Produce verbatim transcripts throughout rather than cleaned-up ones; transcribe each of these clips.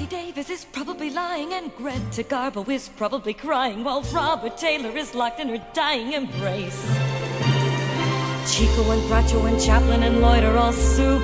Davis is probably lying, and Greta Garbo is probably crying, while Robert Taylor is locked in her dying embrace. Chico and Groucho and Chaplin and Lloyd are all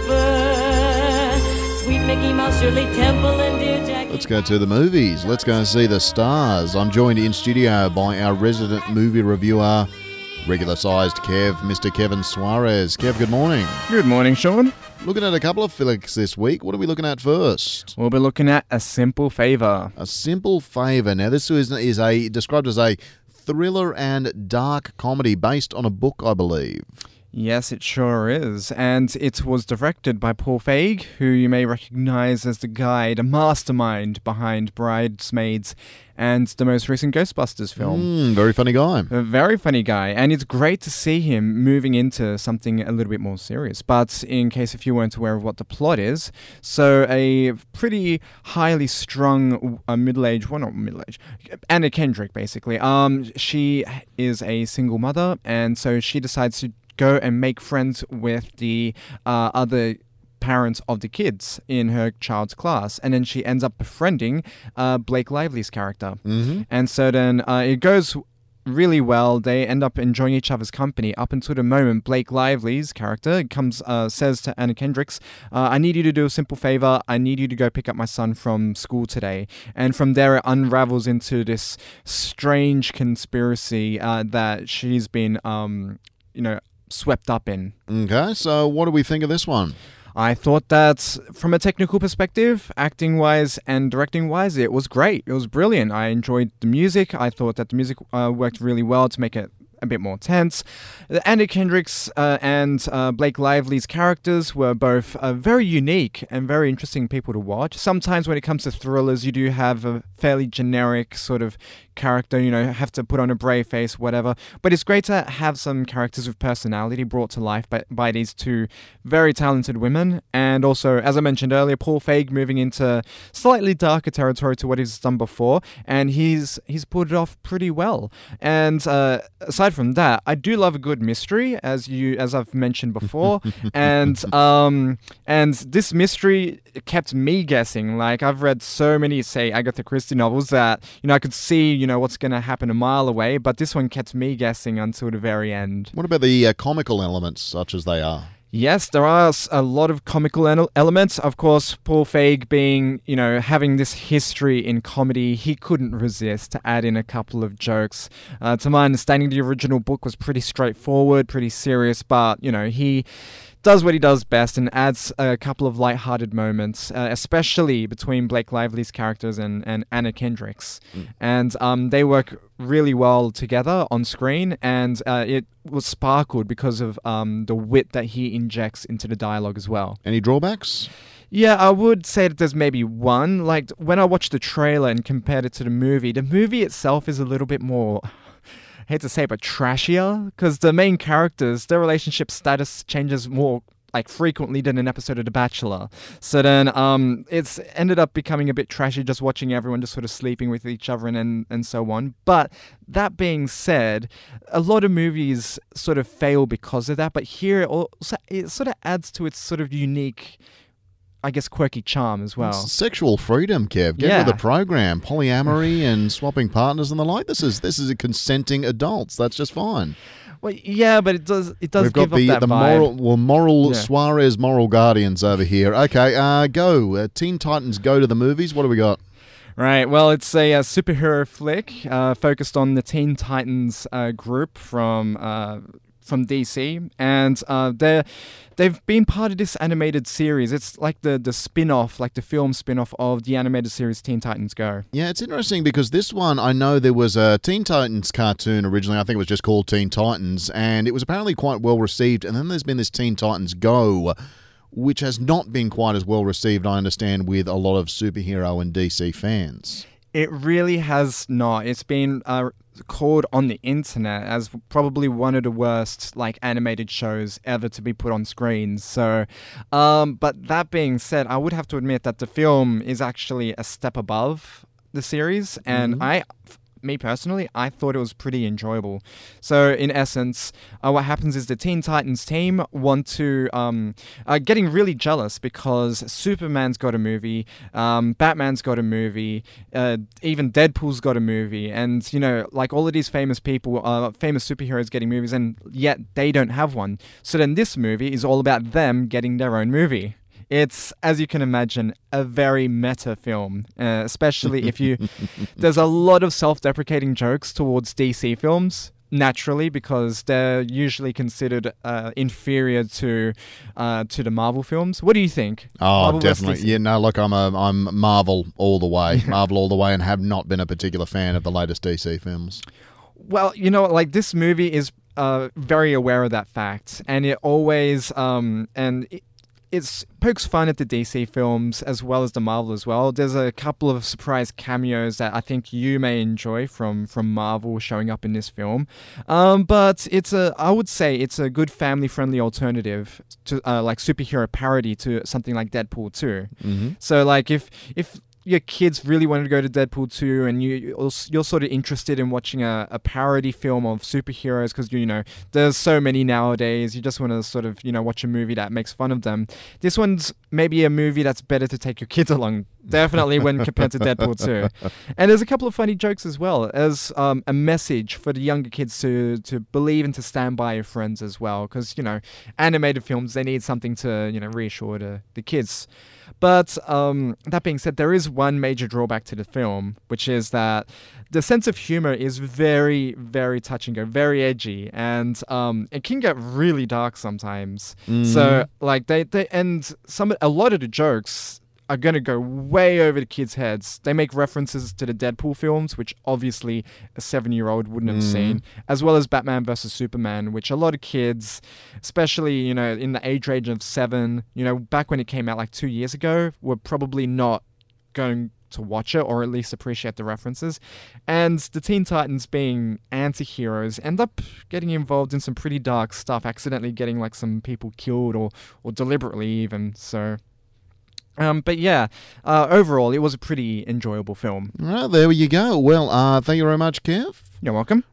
super. Sweet Mickey Mouse, Shirley Temple, and dear Jackie. Let's go to the movies. Let's go and see the stars. I'm joined in studio by our resident movie reviewer, regular-sized Kev, Mister Kevin Suarez. Kev, good morning. Good morning, Sean. Looking at a couple of flicks this week. What are we looking at first? We'll be looking at A Simple Favor. A Simple Favor. Now, this is, is a described as a thriller and dark comedy based on a book, I believe. Yes, it sure is. And it was directed by Paul Feig, who you may recognize as the guy, the mastermind behind Bridesmaids and the most recent Ghostbusters film. Mm, very funny guy. A very funny guy. And it's great to see him moving into something a little bit more serious. But in case if you weren't aware of what the plot is, so a pretty highly strung uh, middle-aged, well, not middle-aged, Anna Kendrick, basically. Um, she is a single mother, and so she decides to go and make friends with the uh, other parents of the kids in her child's class, and then she ends up befriending uh, Blake Lively's character. Mm-hmm. And so then uh, it goes really well. They end up enjoying each other's company up until the moment Blake Lively's character comes, uh, says to Anna Kendrick's, uh, I need you to do a simple favor. I need you to go pick up my son from school today. And from there it unravels into this strange conspiracy uh, that she's been, um, you know, swept up in. Okay, so what do we think of this one? I thought that from a technical perspective, acting-wise and directing-wise, it was great. It was brilliant. I enjoyed the music. I thought that the music uh, worked really well to make it a bit more tense. Anna Kendrick's uh, and uh, Blake Lively's characters were both uh, very unique and very interesting people to watch. Sometimes when it comes to thrillers, you do have a fairly generic sort of character, you know, have to put on a brave face, whatever. But it's great to have some characters with personality brought to life by, by these two very talented women. And also, as I mentioned earlier, Paul Feig moving into slightly darker territory to what he's done before. And he's he's pulled it off pretty well. And uh, aside from that, I do love a good mystery, as you as I've mentioned before. and um and this mystery kept me guessing. Like, I've read so many, say, Agatha Christie novels that, you know, I could see, you know, what's going to happen a mile away, but this one kept me guessing until the very end. What about the uh, comical elements, such as they are? Yes, there are a lot of comical elements. Of course, Paul Feig being, you know, having this history in comedy, he couldn't resist to add in a couple of jokes. Uh, to my understanding, the original book was pretty straightforward, pretty serious, but, you know, he does what he does best and adds a couple of lighthearted moments, uh, especially between Blake Lively's characters and, and Anna Kendrick's. Mm. And um, they work really well together on screen, and uh, it was sparkled because of um, the wit that he injects into the dialogue as well. Any drawbacks? Yeah, I would say that there's maybe one. Like, when I watched the trailer and compared it to the movie, the movie itself is a little bit more, I hate to say it, but trashier, because the main characters, their relationship status changes more like frequently than an episode of The Bachelor. So then um, it's ended up becoming a bit trashy, just watching everyone just sort of sleeping with each other and, and, and so on. But that being said, a lot of movies sort of fail because of that. But here it, also, it sort of adds to its sort of unique, I guess, quirky charm as well. It's sexual freedom, Kev. Get yeah. with the program. Polyamory and swapping partners and the like. This is this is a consenting adults. That's just fine. Well, yeah, but it does it does We've give got the, up that the vibe. moral, well, moral Yeah. Suarez moral guardians over here. Okay, uh, go. Uh, Teen Titans Go to the movies. What do we got? Right, well, it's a, a superhero flick uh, focused on the Teen Titans uh, group from uh, from D C, and uh, they're they've been part of this animated series. It's like the the spin-off, like the film spin-off of the animated series Teen Titans Go. Yeah, it's interesting because this one, I know there was a Teen Titans cartoon originally. I think it was just called Teen Titans, and it was apparently quite well received. And then there's been this Teen Titans Go, which has not been quite as well received, I understand, with a lot of superhero and D C fans. It really has not. It's been uh, called on the internet as probably one of the worst like animated shows ever to be put on screens. So, um, but that being said, I would have to admit that the film is actually a step above the series, and mm-hmm. I me personally, I thought it was pretty enjoyable. So in essence, uh, what happens is the Teen Titans team want to, um, are getting really jealous because Superman's got a movie, um, Batman's got a movie, uh, even Deadpool's got a movie, and, you know, like all of these famous people, uh, famous superheroes getting movies, and yet they don't have one. So then this movie is all about them getting their own movie. It's, as you can imagine, a very meta film, uh, especially if you... There's a lot of self-deprecating jokes towards D C films, naturally, because they're usually considered uh, inferior to uh, to the Marvel films. What do you think? Oh, Marvel versus definitely. D C? Yeah, no, look, I'm a, I'm Marvel all the way. Marvel all the way, and have not been a particular fan of the latest D C films. Well, you know, like, this movie is uh, very aware of that fact, and it always... Um, and it, It's pokes fun at the D C films as well as the Marvel as well. There's a couple of surprise cameos that I think you may enjoy from, from Marvel showing up in this film. Um, but it's a, I would say it's a good family-friendly alternative to uh, like superhero parody to something like Deadpool two. Mm-hmm. So like if if your kids really wanted to go to Deadpool two and you, you're sort of interested in watching a, a parody film of superheroes because, you know, there's so many nowadays, you just want to sort of, you know, watch a movie that makes fun of them. This one's maybe a movie that's better to take your kids along, definitely when compared to Deadpool two. And there's a couple of funny jokes as well, as um, a message for the younger kids to, to believe and to stand by your friends as well, because, you know, animated films, they need something to, you know, reassure the, the kids. But um, that being said, there is one major drawback to the film, which is that the sense of humor is very, very touch and go, very edgy, and um, it can get really dark sometimes. Mm. So, like, they, they and some a lot of the jokes are going to go way over the kids' heads. They make references to the Deadpool films, which obviously a seven-year-old wouldn't have Mm. seen, as well as Batman versus Superman, which a lot of kids, especially, you know, in the age range of seven, you know, back when it came out like two years ago, were probably not going to watch it or at least appreciate the references. And the Teen Titans, being anti-heroes, end up getting involved in some pretty dark stuff, accidentally getting like some people killed or, or deliberately even, so... Um, but yeah, uh, overall, it was a pretty enjoyable film. Well, there you go. Well, uh, thank you very much, Kev. You're welcome.